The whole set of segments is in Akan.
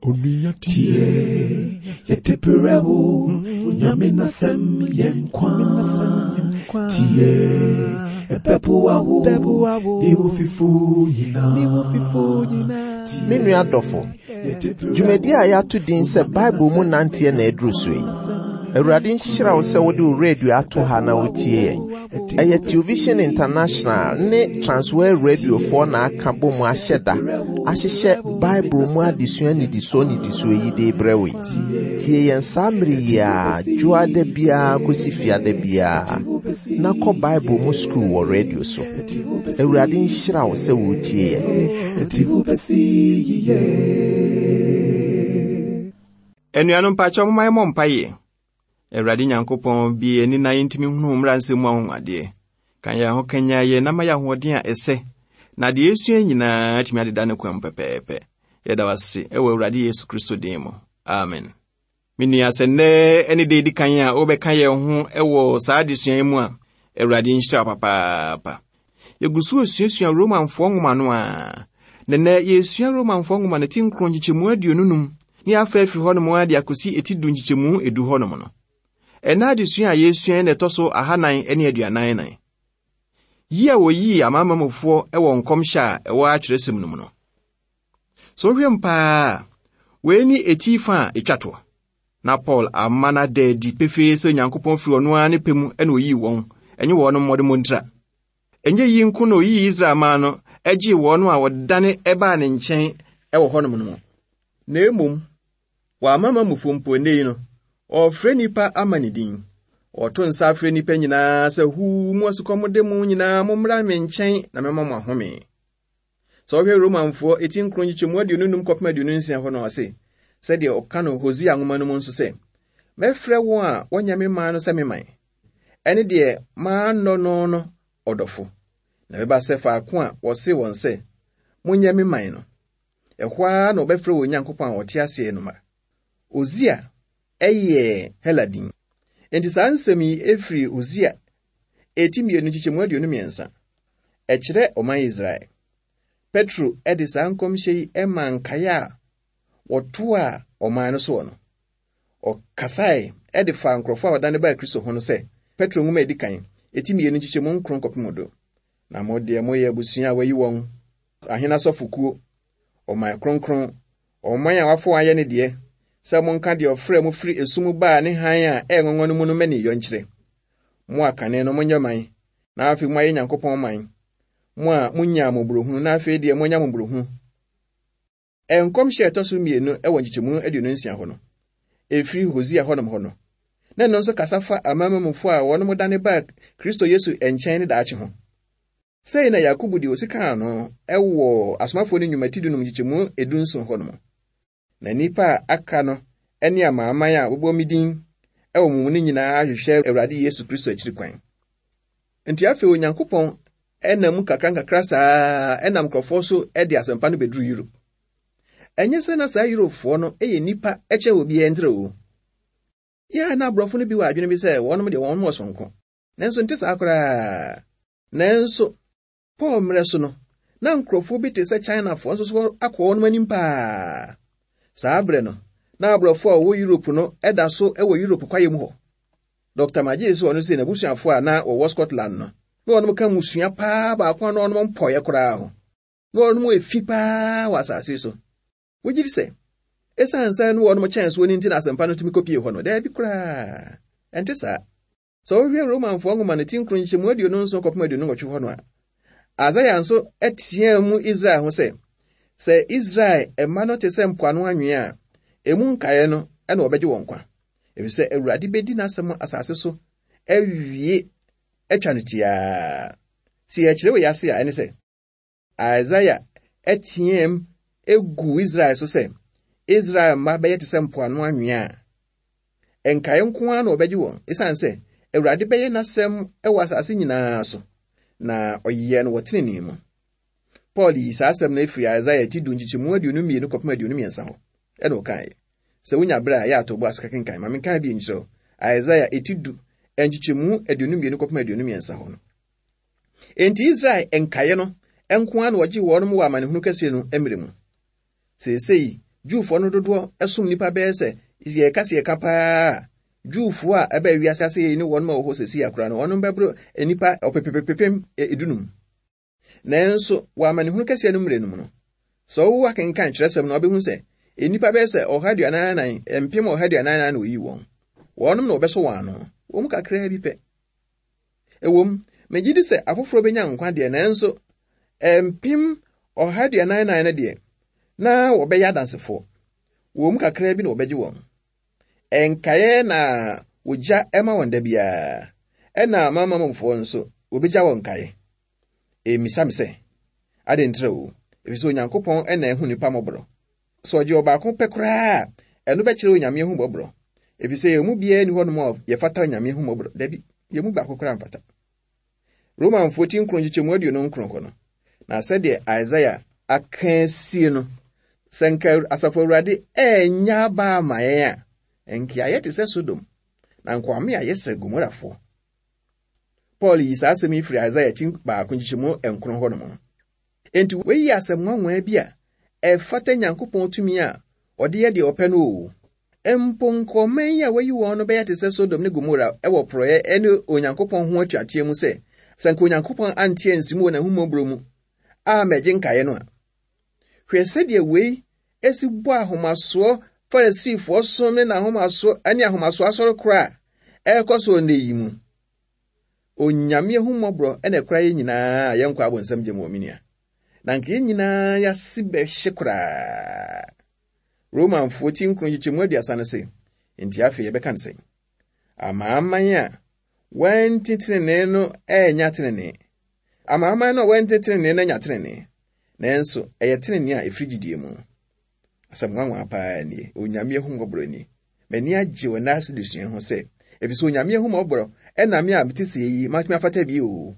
Tie yeteperewo nyamina sem yenkwa tie epepuawo iwofifu yina Minu adofo Jumedi a yatu din se Bible mu nantie na edrusui Awurade nhyira wo se wode radio ato ha na wotie eye Television International ne Transworld Radio for na aka bom ahyeda ahyehye Bible mu adesua ni diso yi de brewe tie yen samri ya juade bia kosifia de bia na ko Bible mu school wo radio so Awurade nhyira wo se wotie Enuanom pacho mmai mompaye Awurade Nyankopɔn bi eni na yintimi hunu mmranse mu ahonwade kan ya ho kanya ye na ma ya hoden a ese na de esua nyina atimi adeda ne kwam pepepe yeda wase ewe Awurade Yesu Kristo din mu amen mini asenne eni de di kan ya obeka ye ho ewo saa desua mu a Awurade nhyira papa yegusu osuasua Romanfo nwoma no a nene yesua Romanfo nwoma na tinkron nchichemu aduonunum ni afa afiri hɔ no mu ade akosi etidu nchichemu edu hɔ no mu no enade sua yesua na toso ahanan ene aduanan nan yi a woyi amamamofo ewo nkomhya ewo atweresem no mu no so hwempa we ni etifa etwato na Paul amana de di pefe so Nyankopɔn firi ono a ne pemu ene oyi won enye wono mmode montra enye yi nko no yi Israel ma no agi wono a wodane eba ne nkyɛn ewo hɔ no mu na emom wa amamamofo mpo nei no ofre nipa amanidin oto nsa afre nipa nyina se hu mu asukomode mu nyina momra me nkyɛn na mema mo ahome so hwe Romanfo etinkron nyichemu aduonunum kopma aduonunsia hɔ no ase se de okano Hosea nwoma no mu nso se mefre wo a wonyame ma no se meman ene de ma no odofo na beba se fa ko a wose won se monyame man no ehwa na obefre wo Nyankopɔn a wote ase no ma Hosea eye Heladin enti saa nsɛm yi efiri Hosea etimienu chichemu aduonu miensa ekyere oman Israel Petro ede saa nkomhye yi ema nkaya woto a oman no so no okasai ede fa nkrofo a wadane ba Kristo ho no sɛ Petro nwuma edikan etimienu chichemu nkron kopimodo na mode moye abusua wayi won ahena sofokuo oman kronkron oman a wafo aye ne de sɛ monka de ofre mu firi esumu ba ne han a enwonwo no mu no mani yonkyere mo akane no monyaman na afi mo aye Nyankopɔn man mo a munya mobrohunu na afi de monya mobrohunu enkomhye etoso mienu ewo nchichemu aduonunsia ho no efiri Hosea honom ho no na no nso kasafa amamamufo a wono modane ba Kristo Yesu enkyɛn ne daache ho sei na Yakobu de osika no ewo asomafo ne nwumatidunum nchichemu edunson ho no na nipa aka no ene amaman a wobomidin ewo mumuni nyina ahwehwe Awurade Yesu Kristo akiri kwan enti afi Onyankopɔn enam kakra saa enam krofo so ede asempa no bedru Europe enye se na saa Eurofo no eye nipa eche obi entre o ya na brofo no bi wa adwene bi se wonom de won mo sonko nanso nte saa akora nanso Paul mreso no na nkrofo bi te se China fo nso so akọ wonom animpa saa bre no na abrofo a wo Europe no eda so ewo Europe kwaye mu ho Dr. Magie so ono se na busuafo a na wo Scotland no na wonom ka musua pa ba akwa na wonom mpoye kora ho na wonom efi pa wasase so wogiri se esa ansa no wonom chance woni nti na asempa no tumi kopie ho no da bi kora ente sa so hwe Romanfo nwoma ne tinkron nchemu aduonu nso kopma aduonu nwotwe ho no a Azaya nso etia mu Israel ho se Israel emano te se mpoano anwe a emu nkae no ena obegye won kwa ebi se Awurade bedi nasem asase so awie atwa no tia si ya kire we yase a ene se Azaya etiem egu Israel so se Israel ma beye te se mpoano anwe a enkae nko a na obegye won esan se Awurade beye nasem ewa asase nyina so na oyiye no wotene mu Paul yi saa asɛm na efiri Isaiah ti du nchichemu aduonu mienu kopma aduonu miensa ho ena okai sɛ wonya bra ya atobo asaka kenkan ma menkan bi nkyerɛ Isaiah eti du nchichemu aduonu mienu kopma aduonu miensa ho no enti Israel enkaye no enko an wogye wonom wa amanehunu kase no emiremu sesei Jewfo no dodo esum nipa be se ye kase ye kapa Jewfo a eba wiase ase ni won ma wo sesi akura no won bebro nipa opepepepem edunum nanso wa mane hunu kase no mre no no so wo akenkan kyerɛsɛm no obehu se nipa be se ohadianan empem ohadianan na oyi won wonum na obeso wan no wom kakra bi pe ewom megidi se afoforo benya nkwa de nanso empem ohadianan na de na wobeya dansefo wom kakra bi na obegye won enkaye na wogya ema wonda bia ena mama momfo nso obegya won kaye misam se adentre o efiso Onyankopɔn ena ehu nipa mobro so oje obaako pekra eno be kire onyame ehu mobro efise yemu bia ni hono ye fata onyame ehu mobro dabi yemu baako kra mfata Roman 14 kronjichemu aduonu nkronko no na sede Isaiah akansie no senka asafo Awurade enya ba maye a enki ayete se Sodom na nkwame ayese Gomorafo Paul yi sa asemi firi Isaiah tin ba akonjichemu enkron ho no mo enti weyi asem nwanwa bi a efata Nyankopɔn tumi a ode ye de opɛ no o emponkomen ya weyi won no be yete se Sodom ne Gomora ewo proye ene Onyankopɔn ho atuatea mu se senka Onyankopɔn antie nsimo na humobro mu a megye nkaye no a hwese de wei esi bo ahomaso Farisifo som ne na ahomaso ani ahomaso asɔre kora ekoso ndeyi mu onyame humobro ene kora ye nyinaa ye nkwa abonsam gye mu minia na nke nyinaa ya sibe hyekora Roman 14 kronjichemu aduasa se enti afi ye beka nse amaman a wantitene no enya tenene amaman no wantitene no enya tenene nanso eye tenene a efrigidie mu asamwanwa pa ni onyame humobro ni mani agye wona asidusua ho se efiso onyame humobro ena me a betese yi matumi afata bi o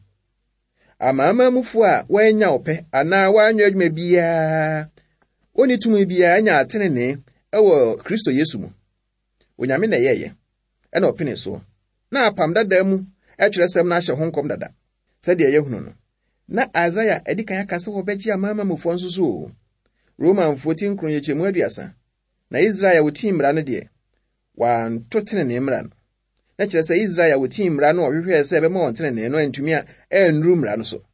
amama mufu a wanya opɛ ana wanyo adwuma bia oni tumi bia anya atenene ewo Kristo Yesu mu onyame na yeye ena opene so na apam dada mu atwerɛsɛm na ahyɛ honkom dada sɛde yehunu no na Isaiah edikan akase wo begye amama mufu nso so Roman 14 kronjichemu aduasa na Israel wotim mra no de wanto tenene mra no na kyerɛ sɛ Israel wotim mra no ohwehwɛ sɛ bɛma wɔn tenene no antumi a enru mra no so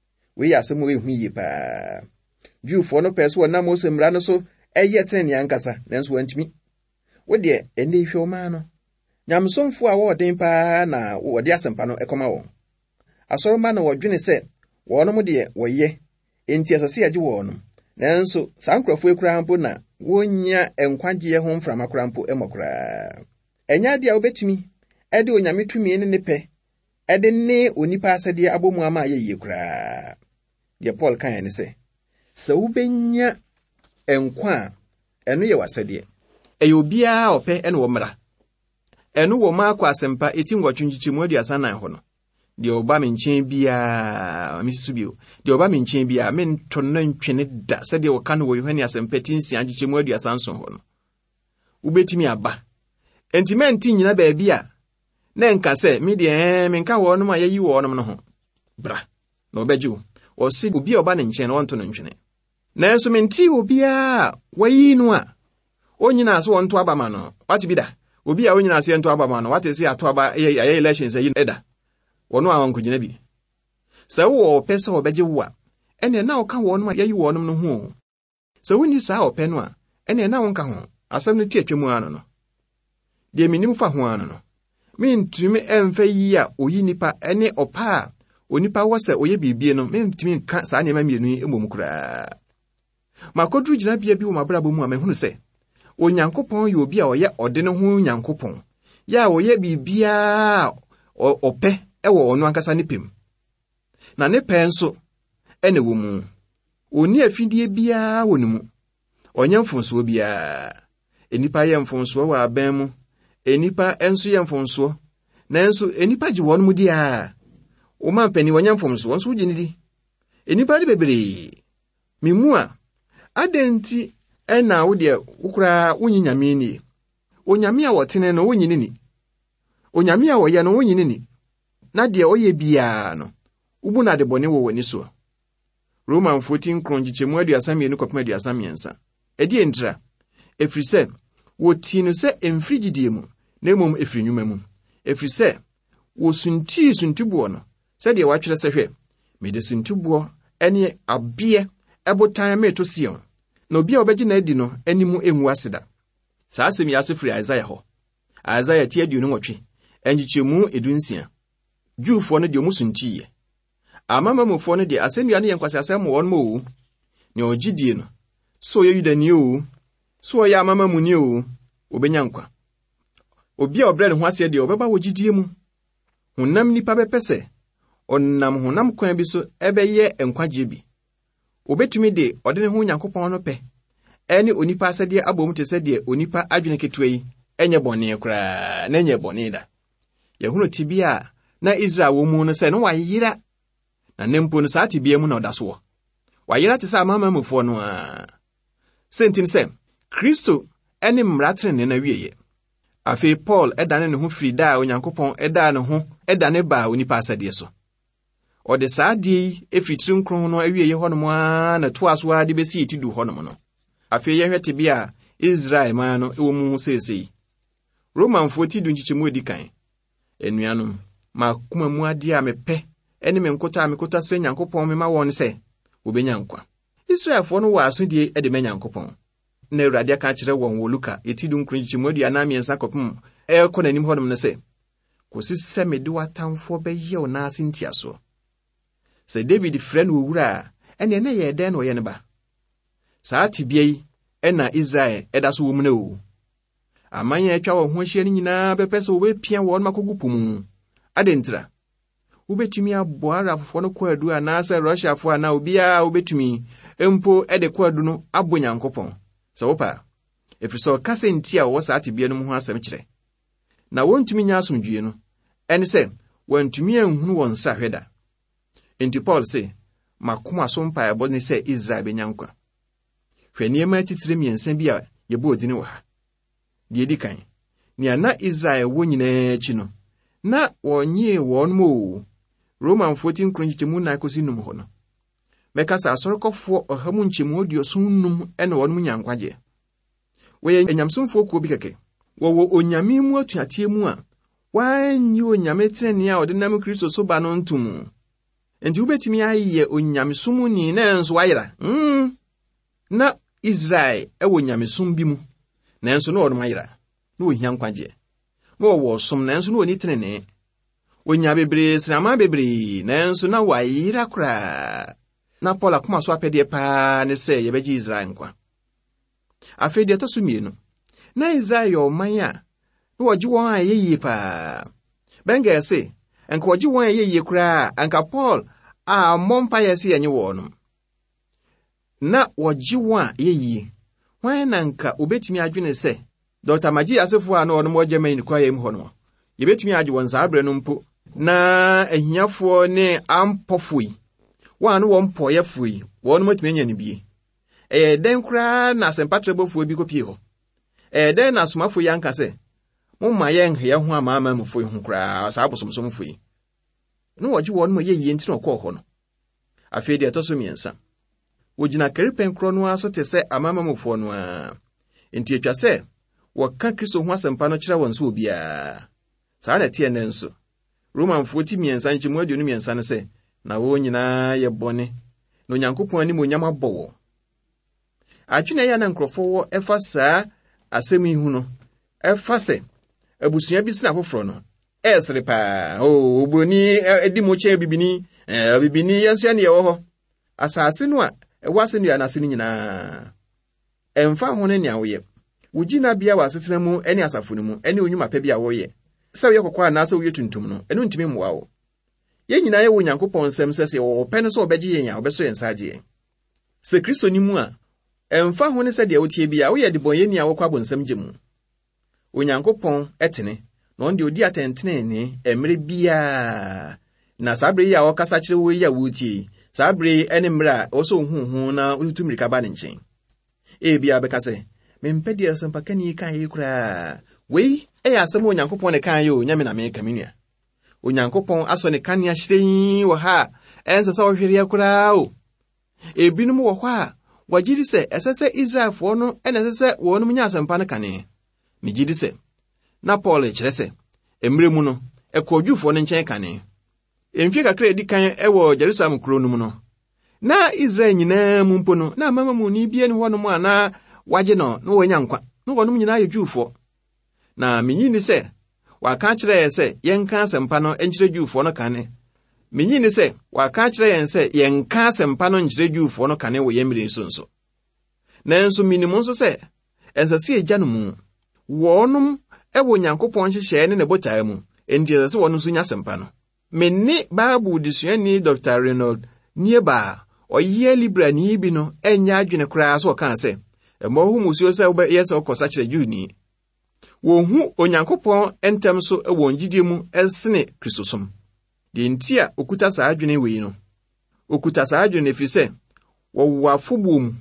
we asɛm we hu yi pa Jewfo no pɛso na Mose mra no so ɛyɛ tenene ankasa nanso wantumi wo de ene hwɛ ma no nyamsomfo a wɔden pa na wɔde asɛmpa no ɛkɔma wɔn asoroma na wɔdwene sɛ wɔnom de wɔyɛ enti asase agye wɔnom nanso sankrofo ekura mpo na wonya enkwagye ho mframa kura mpo emokura enya de a obetumi ede onyame tumi ne nepɛ ede ne onipa asade abomu ama ye kura de Paul kan ne sɛ wobenya enkwa eno ye wasade eyo bia opɛ ene wo mra eno wo ma akwa asempa eti ngwatwunjichemu aduasa nan ho no de oba me nchen bia misubio de oba me nchen bia me ntonno ntwene da sɛ de wo kan wo Yohane asempati nsia gichemu aduasa nso ho no ubetimi aba enti menti nyina ba bia na nka sɛ me de me nka wo no ma yayi wo no ho bra na obegye wo si obi oba ne nchen no wonto no ntwene na enso menti obi a wayi no a onyina so wonto aba ma no wati bi da obi a onyina se ento aba ma no wati se ato aba ye elections ayi eda wono awon kugina bi sɛ wo pɛ sɛ obegye wo a ene na wo ka wo no ma yayi wo no ho sɛ woni saa opɛ no a ene na wo nka ho asɛm no tie twemu ano no de minim fa ho ano no mentumi emfa yi a oyi nipa ene opa a onipa wo sɛ oyɛ bibie no mentumi ka saa ne ma mienu emom kura makodru gina bia bi wo mabrabo mu a mehunu sɛ Onyankopɔn yɛ obi a ɔyɛ ɔde ne ho Nyankopɔn ya oyɛ bibia opɛ ewo ono ankasa ne pem na ne pɛ nso ene wo mu oni afidie bia wonimu onye mfonso bia enipa ye mfonso wa aban mu enipa enso ye mfonso nanso enipa gye won mu dia o man pani onye mfonso nso gye nidi enipa de bebre mimu a adenti ena wo de ukura wonyinyame ni onyame a wotene no wonyini ni onyame a woye no wonyini ni na de oye bia no ubu na de bone wo wani so Roman 14 kronjichemu aduasa mienu kopema aduasa miensa edi entra Efiri sɛ wotii no sɛ emfiri gyidie mu na mmom efiri nnwuma mu. Efiri sɛ wosuntii suntubuo no sɛdeɛ wɔatwerɛ sɛ hwɛ mede suntubuo ɛne abie ɛbotan meto Sion na obi a obegye na adi no animu engu aseda. Saa asɛm yi ase firi Isaiah hɔ. Isaiah 28 enjichemu 16. Juufo no de omusuntiye. Amamamufo no de asɛnnua no yɛ nkwasiasɛm wɔ no mo ne ogidie no. So yɛ Yudani o, so yɛ amamamuni o, obenya nkwa. Obi a obrɛ ne ho ase de obɛba wɔ gidie mu. Honam nipa bɛpɛ sɛ ɔnam honam kwan bi so ɛbɛyɛ nkwagye bi. Obetumi de ɔde ne ho Nyankopɔn no pɛ. Ɛne onipa asɛdeɛ abom te sɛ deɛ onipa adwene ketewa yi ɛnyɛ bɔne koraa na ɛnyɛ bɔne da. Yɛhunu tibia na Israel wɔ mu no sɛ no wayera na nempo no saa tibia mu na ɔda so wɔ. Wayera te sɛ amamamufo no a. Sentin sɛ Kristo ɛne mmaratere ne na wieye. Afei Paul ɛdane ne ho firi da a Onyankopɔn ɛda ne ho ɛdane ba onipa asɛdeɛ so. Ɔde saa die efiri tiri nkron no awieye hɔ no mu a na to aso a de besi eti du hɔ no mu no. Afei yɛhwɛ tibia Israel man no ɛwɔ mu sesei. Romanfo ti du nkyikyemu edi kan. Enuanom makoma mu ade a mepɛ ɛne me nkota sɛ Nyankopɔn me ma wɔn sɛ obenya nkwa. Israelfo no wɔ asodie ɛde menya Nyankopɔn. Na Awurade aka kyerɛ wɔn wɔ Luka eti du nkron nkyikyemu aduana miɛnsa kɔpem ɛkɔ n'anim hɔ nom ne sɛ kosi sɛ mede watamfo bɛyɛ wo naase ntiaso. Sɛ David frɛ no owura a ɛne na yɛ dɛn no yɛ ne ba. Saa tibia yi ɛna Israel ɛda so wɔ mu na o. Amanya atwa wɔn ho ahyia no nyinaa bɛpɛ sɛ wobɛpia wɔn makogu pum. Adentra wobɛtumi aboa Arabfo no kwadu anaasɛ Russiafo ana obiara wobɛtumi empo ɛde kwadu no abo Nyankopɔn. Sɛ wopa efiri sɛ ɔka sɛ nti a wɔwɔ saa tibia no mu ho asɛm kyerɛ. Na wɔntumi nya asomdwie no ɛne sɛ wɔntumi anhunu wɔn nsa hwɛda. Enti Paul sɛ makoma so mpa ɛbɔ ne sɛ Israel benya nkwa. Hwɛ nneɛma titire miɛnsa bi a yɛbɔ odini wɔ ha. Die di kan nea na Israel wɔ nyinaa akyi no na wɔnyee wɔn mo Romanfo ti nkron nkyɛmu na kosi num hɔ no. Mɛka sɛ asɔrekɔfo ɔha mu nkyɛmu 95 ɛna wɔn mu nyankwagye. Wɔyɛ enyamsomfo kuo bi kɛkɛ. Wɔwɔ onyame mu atuateɛ mu a wɔanyi onyame trenee a ɔde nam Kristo so ba no ntum. Enti wobɛtumi ayɛ onyamesom ni na nso wayera. Na Israel ɛwɔ nyamesom bi mu. Na nso no ɔnom ayera. Na ohia nkwagye. Na ɔwɔ som na nso no oni trenee. Onya bebree srama bebree na nso na wayera kora. Na Paul akoma so apɛdeɛ paa ne sɛ yɛbɛgye Israel nkwa. Afei deɛ tɔso mienu. Na Israel yɛ ɔman a na wɔgye wɔn a yɛyie paa. Benga sɛ enka wɔgye wɔn a yɛyie kora anka Paul a mmɔmpa yɛ sɛ yɛnye wɔn no. Na wɔgye wɔn a yɛyie. Wɔn na nka obetumi adwene sɛ Dr. Magye asefo a na ɔno mo gyema ni kwa yɛm hɔ no. Yɛbetumi agye wɔn saa abrɛ no mpo na ahiafoɔ ne ampɔfo yi. Wɔn no wɔn pɔyɛfo yi, wɔn mo tumi nya ne bie. Den kora na asɛmpatrɛbɔfo bi kopie hɔ. Den na asomafo yi anka sɛ momma yɛn hɛ ho amamamfo yi ho kora saa bosomsomfo yi. No wɔgye wɔn mo yɛyie nti na ɔkɔ hɔ no. Afei deɛ ɛtɔ so miɛnsa. Wogina karipen kro no aso te sɛ amamamfo no a. Enti atwa sɛ wɔka Kristo ho asɛmpa no kyerɛ wɔn so obiara. Saa na tie ne nso. Romanfo ti miɛnsa nkyemu 29 ne sɛ na wɔn nyinaa yɛ bɔne. No Nyankopɔn ani mo nyama bɔwɔ. Atwene ya na nkrɔfo wɔ ɛfa saa asɛm yi hu no. Ɛfa sɛ abusua bi sina foforo no. Ɛsere paa. Obroni edi mo kyɛ bibini. Bibini yɛnso ne yɛwɔ hɔ. Asase no a ɛwɔ asɛnnua na ase nyinaa. Ɛmfa ho ne nea woyɛ. Wogina bia wɔ asetena mu ɛne asafo no mu ɛne onyuma pa bi a woyɛ. Sɛ woyɛ kɔkɔ a na sɛ woyɛ tuntum no ɛno ntimi mmoa wo. Yɛn nyinaa yɛ wɔ Nyankopɔn nsɛm sɛ wɔpɛ no sɛ ɔbɛgye yɛn a ɔbɛso yɛn saagye. Sɛ Kristo ni mu a ɛmfa ho ne sɛ deɛ wotie bia woyɛ de bɔnyɛni a wɔkɔ abonsam gye mu. Onyankopɔn ɛtene na ɔn de odi atɛntene ɛmere bia na saa bere yi a wɔkasa kyerɛ wo yi a wotie saa bere ɛne mmerɛ a ɔsɔ huhu na wotutu mmirika ba ne nkyɛn. Bia bɛka sɛ mempɛ deɛ asɛmpa ni kan yi koraa wei ɛyɛ asɛm Onyankopɔn ne kan yi o nyame na meka menua. Onyankopɔn asɔ ne kan ya hyerɛn wɔ ha ɛnsa sɛ wɔhwere ya koraa o. Ebinom wɔ hɔ a wagidi se esese Israel fo no enesese wonum nya asempa no kane megidi se na Paul kyerɛ se emre mu no ekɔdwufo no nkyɛn kane emfie kakra edi kan ewo Jerusalem kuro no mu no na Israel nyinaa mu mpo no na mama mu ni bie ne honom ana wagye no na wanya nkwa no wonum nyinaa yɛ Jewfo na menyini se waka kyerɛ se yɛnka asempa no enkyerɛ Jewfo no kane menyini se waka kyerɛ yɛn se yɛnka asempa no nkyerɛ Jewfo no kane wɔ yɛmire nso nanso minimu nso se ensase egya no mu wɔnom ewo Nyankopɔn hyehyɛ ne botae mu enti se wɔno nso nya asempa no menni Bible disuani Dr. Reynold Nieba ɔyɛ libra ni bi no enya adwene koraa so ɔka se ɛmɔ hu musuo sɛ wobɛyɛ sɛ ɔkɔsa kyerɛ Juni wo hu Onyankopɔn entem so ɛwɔ ngidie mu ɛsene Kristosom de ntia okuta saa adwene wei no okuta saa adwene fi sɛ wɔwo afobom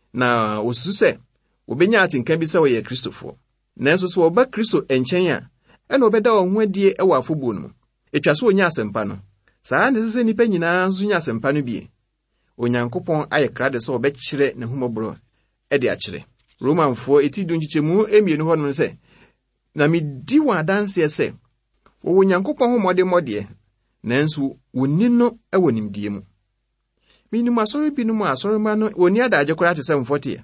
na osusu sɛ obenya atenka bi sɛ wɔyɛ Kristofo nanso so wɔba Kristo enkyɛn a ɛna obɛda wɔn ho adie ɛwɔ afobom no etwa so onya asempa no saa ne sɛ nipa nyinaa nso nya asempa no bie Onyankopɔn ayɛ krade sɛ ɔbɛkyerɛ ne humɔboro ɛde akyerɛ Romanfo eti dunchichemu emienu hɔ no sɛ na medi wɔn adanse sɛ wɔwɔ Onyankopɔn ho mɔde nanso wonni no ɛwɔ nimdie mu minim asɔre bi no mu asɔre ma no woni adagye koraa te 740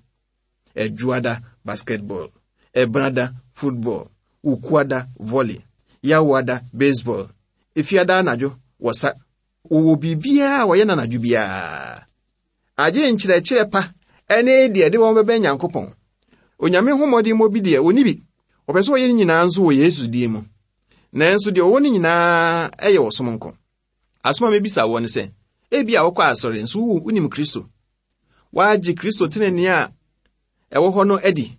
ɛjuada basketball ɛbrada football ukuada volley yawada baseball efiada anadwo wɔsa wo bibia wɔyɛ na anadwo bia agye nkyerɛkyerɛ pa ɛne de wɔn bɛbɛ Nyankopɔn onyame homɔde mo bi de oni bi ɔpɛ sɛ wɔyɛ nyinaa nso wɔ Yesu die mu nanso de wɔn nyinaa ɛyɛ wɔsom nko asoma me bisa wɔn sɛ ebi a wɔkɔ asɔre nso wonim Kristo waagye Kristo tenene a ɛwɔ hɔ no adi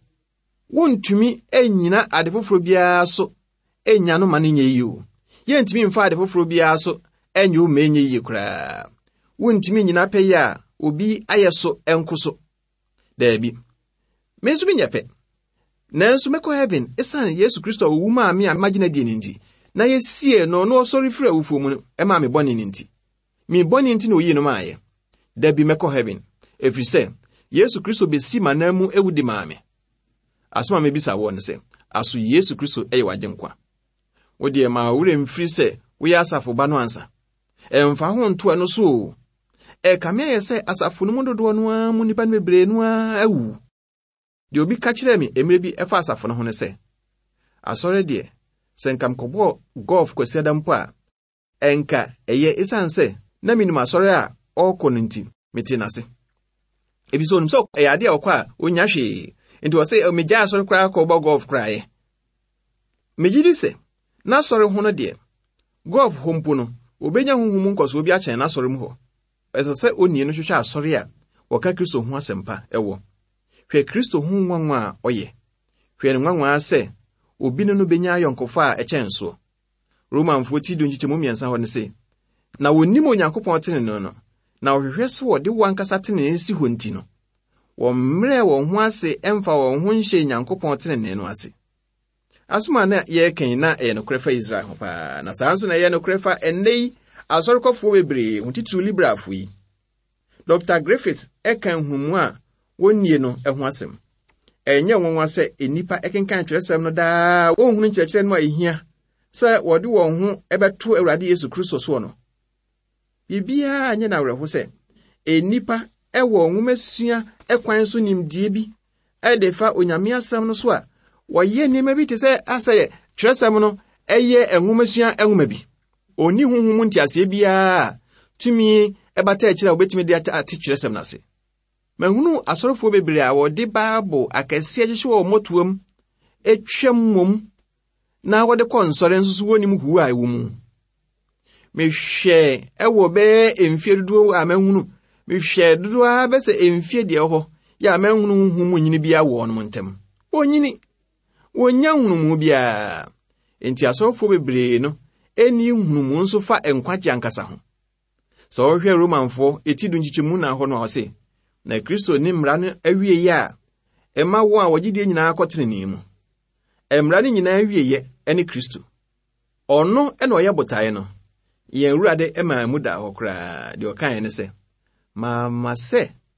wontumi enyina ade foforo biara so enya no ma ne nye yiwo yɛntumi mfa ade foforo biara so enye o menye yi koraa wontumi nyina pɛ ya obi ayɛ so enkoso daabi menso bi nyɛpɛ nanso mekɔ heaven esan Yesu Kristo owu ma me amagina die nti na yesie no no sorry frɛ awufo mu ɛma me bɔne nti me bɔne nti na oyi no maayɛ daabi mekɔ heaven efiri sɛ Yesu Kristo besi manamu ewudi maame asoma me bisa wɔ ne sɛ aso Yesu Kristo ɛyɛ wagyenkwa wo de ma wure mfiri sɛ wo yɛ asafo ba no ansa ɛmfa ho nto no so kame yɛ sɛ asafo no mu dodo no a mu nipa no bebree no a awu de obi ka kyerɛ me emre bi ɛfa asafo no ho ne sɛ asɔre de sɛ nkam kɔbɔ golf kwasi adampo a enka ɛyɛ esan sɛ na minim asɔre a ɔkɔ no nti mete nase ebi so nim sɛ ɛyɛ ade a ɔkɔ a onya hwee nti wɔ sɛ megya asɔre koraa kɔbɔ golf koraa megidi sɛ na asɔre ho no de golf hompo no obenya honhom nkɔso obi akyɛn na asɔre mu hɔ ɛsɛ sɛ onie no hwehwɛ asɔre a wɔka Kristo ho asɛmpa ɛwɔ hwɛ Kristo ho nwanwa a ɔyɛ hwɛ ne nwanwa sɛ obi no benya ayɔnkofa a ɛkyɛn so Romanfo ti do nkyɛmu miɛnsa hɔ ne sɛ na wonnim Onyankopɔn tene no na wɔhwehwɛ sɛ wɔde wankasa tene si hɔ nti no wɔmmerɛ wɔn ho ase ɛmfa wɔn ho nhyɛ Nyankopɔn tene no ase asoma na yɛkan na ɛyɛ no korefa Israel ho pa na saa nso na ɛyɛ no korefa ɛnɛyi asɔrekɔfo bebree ho titiri librafo yi Dr. Griffith ɛkan humu a wonnie no ɛho asɛm ɛnyɛ wɔnwa sɛ enipa ɛkenkan kyerɛsɛm no daa wɔnhunu kyerɛkyerɛ no a ehia sɛ wɔde wɔn ho ɛbɛto Awurade Yesu Kristo so no bibia anya na werɛho sɛ enipa ɛwɔ nwomasua ɛkwan so nimdie bi ɛde fa onyame asɛm no so a wɔyɛ nneɛma bi te sɛ asɛ kyerɛsɛm no ɛyɛ nwomasua nwoma bi oni honhom ntiaseɛ bia tumi ɛbata akyira obetumi de ate kyerɛsɛm no ase mahunu asɔrefo bebree a wɔde Bible akɛse agyehye wɔ motoam etwam mom na wɔde kɔ nsɔre nso so wonim hu a ɛwɔ mu mehwɛ ɛwɔ bɛ emfie dodo a mahunu mehwɛ dodo a bɛ sɛ emfie deɛ hɔ ya mahunu honhom nyini bia wɔ no ntem onyini wonya hunumu bia enti asɔrefo bebree no eni hunumu nso fa enkwagye ankasa ho sɛ wɔhwɛ Romanfo eti do nkyikyemu na hɔ no ɔse na Kristo ni mmara no awie ye a ɛma wo a wɔgye die nyinaa kɔtene mu mmara no nyinaa awie ye ɛne Kristo ɔno ɛna ɔyɛ botae no yɛn Awurade ɛma mu da hɔ koraa de ɔkae ne sɛ mama sɛ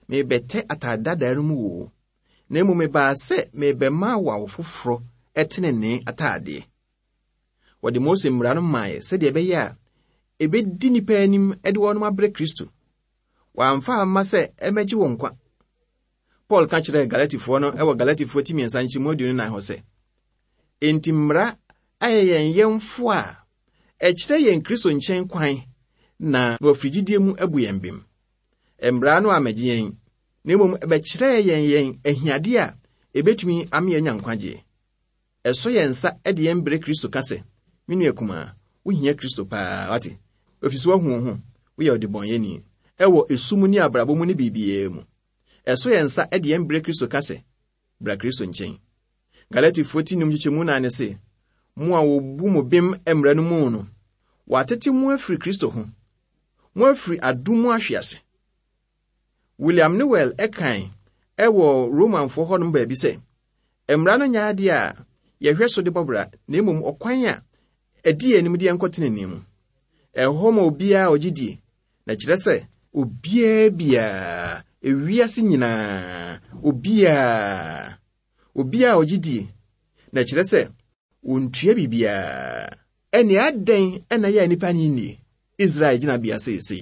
mebɛtɛ atadadaru mu wo na mu meba sɛ mebɛma wa foforo ɛtenene atade wɔde Mose mmara no mae sɛdeɛ ɛbɛyɛ a ebedi nipa anim ɛde wɔn abrɛ Kristo wɔamfa ama sɛ ɛmɛgye wɔn kwa. Paul ka kyerɛ Galatifoɔ no ɛwɔ Galatifoɔ 3:29 hɔ sɛ enti mmara ayɛ yɛn yɛmfo a ɛkyerɛ yɛn Kristo nkyɛn kwan na wɔfrigidie mu abu yɛn bem. Mmara no amagye yɛn na mmom ɛbɛkyerɛ yɛn ahiade a ebetumi ame yɛn nyankwagye. Ɛso yɛn nsa ɛde yɛn brɛ Kristo ka sɛ menua kuma wohia Kristo paa wate ofisi wo ho woyɛ ɔdebɔnyɛni ɛwɔ esum ni abrabɔ mu ne biribiara mu. Ɛso yɛn nsa ɛde yɛn brɛ Kristo ka sɛ bra Kristo nkyɛn. Galatifoɔ 4:9 sɛ mo a wobu mo bem mmara no mu no watete mo afiri Kristo ho mo afiri adom ahwease. William Newell ɛkan ɛwɔ Romanfoɔ hɔ no baabi sɛ mmara no nyaade a yɛhwɛ so de bɔbra na mmom ɔkwan a ɛdi anim de nkɔtene ne mu ɛhɔ ma obiara ogyidie na kyerɛ sɛ obiara bia ewiase nyinaa obiara ogyidie na kyerɛ sɛ wontua bibia ɛne adan ɛna yɛ nipa ne nie Israel gyina bia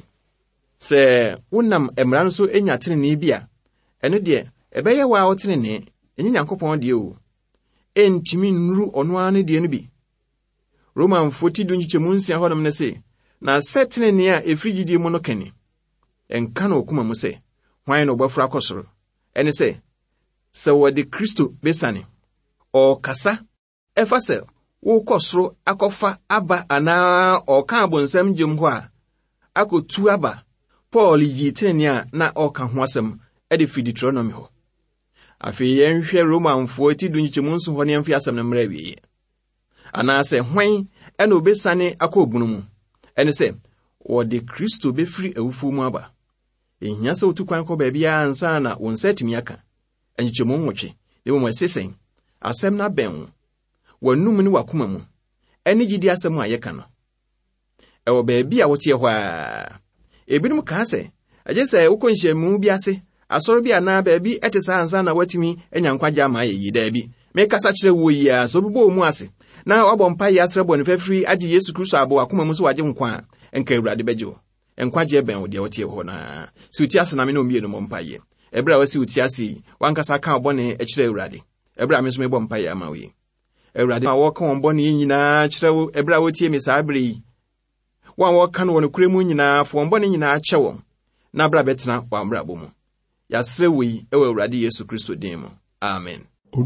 sɛ wonam mmara no so enya tenene bia ɛno deɛ ɛbɛyɛ wa ɔtenene enye Nyankopɔn deɛ o entimi nuru ɔno ara ne deɛ no bi. Romanfoɔ 10:6 hɔ nom ne se na sɛ tenene a efrigidie mu no kani ɛnka na okuma mu sɛ hwan na ɔbɛfra akɔsoro ɛne sɛ wɔde Kristo besane ɔkasa ɛfa sɛ wokɔsoro akɔfa aba anaa ɔka abonsam gyem hɔ a akotu aba. Paul yi tenene a na ɔka ho asɛm ɛde fi Deuteronomy hɔ. Afei yɛnhwɛ Romanfoɔ 10:9 hɔ ne yɛmfi asɛm no mmra wie anaasɛ hwan ɛna obesane akɔ obunu mu ɛne sɛ wɔde Kristo befiri awufo mu aba. Ehia sɛ otu kwan kɔ baabi a ansa na wo nsa atumi aka anyikyɛmu nwɔtwe ne mo asesen asɛm na bɛn wɔnum ne wakoma mu ɛne gidi asɛm a yɛka no ɛwɔ baabi a wote hɔ a ebinom ka sɛ agye sɛ wokɔ nhyiamu bi ase asɔre bi ana baabi ɛte saa ansa na watumi anya nkwagye ama yɛyi daabi mekasa kyerɛ wo yi a so bibɔ mu ase na wabɔ mpa yɛ asrɛ bɔ ne fafiri agye Yesu Kristo abo wakoma mu so wagye nkwa a enka Awurade bɛgye wo nkwagye bɛn wo deɛ wote hɔ na si uti ase na me no mie no mpa yɛ ɛbra a wasi uti ase wankasa ka bɔne ɛkyerɛ Awurade ɛbra a me so mebɔ mpa yɛ ama wo yi Awurade ma wɔka wɔn bɔne nyinaa kyerɛ wo ɛbra a wotie me saa bere yi wɔn wɔka no wɔn kure mu nyinaa fo wɔn bɔne nyinaa kyɛ wɔn na bra bɛtena wɔn amrabɔ mu yɛasrɛ wo yi ɛwɔ Awurade Yesu Kristo din mu amen.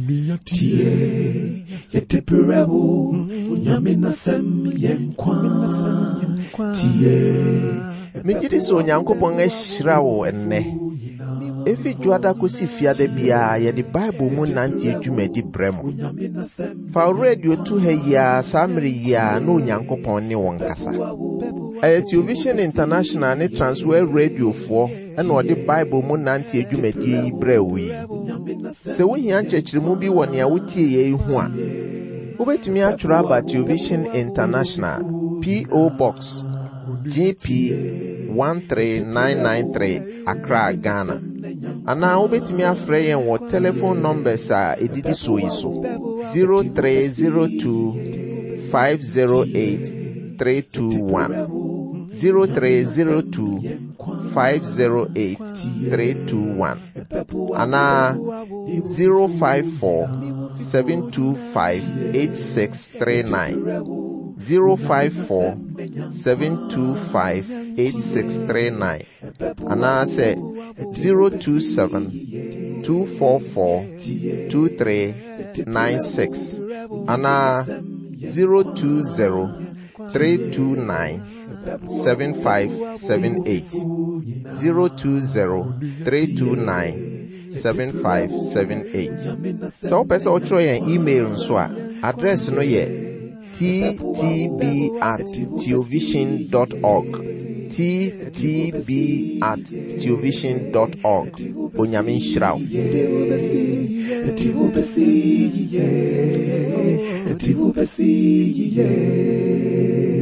Tie yetepirebo nyame nasem yenkwa tie Megye so Onyankopɔn ahyira wo ennɛ efi dwada kosi fiada bia ye de Bible mu nante adwumadi brɛmo fa radio tu ha ya samre ya na Onyankopɔn ne won kasa Television International ne Transworld Radio fo ɛna ɔde Bible mu nante adwumadi yi brɛ wo yi sɛ wo hia nkyerɛkyerɛmu bi wɔ nea wotie yɛ hu a wobɛtumi atwerɛ aba Television International P.O. Box GP 13993 Accra, Ghana. Ana wobɛtumi afrɛ yɛn wɔ telephone numbers a edidi so yi so 0302 508 321 0302 508 321 ana 054 725 8639 054 725 8639 ana say 027 244 2396 ana 020 329 7578 020 329 7578 so person otro yen email nso a address no ye ttb@theovision.org ttb@theovision.org Onyamin Shrao Eti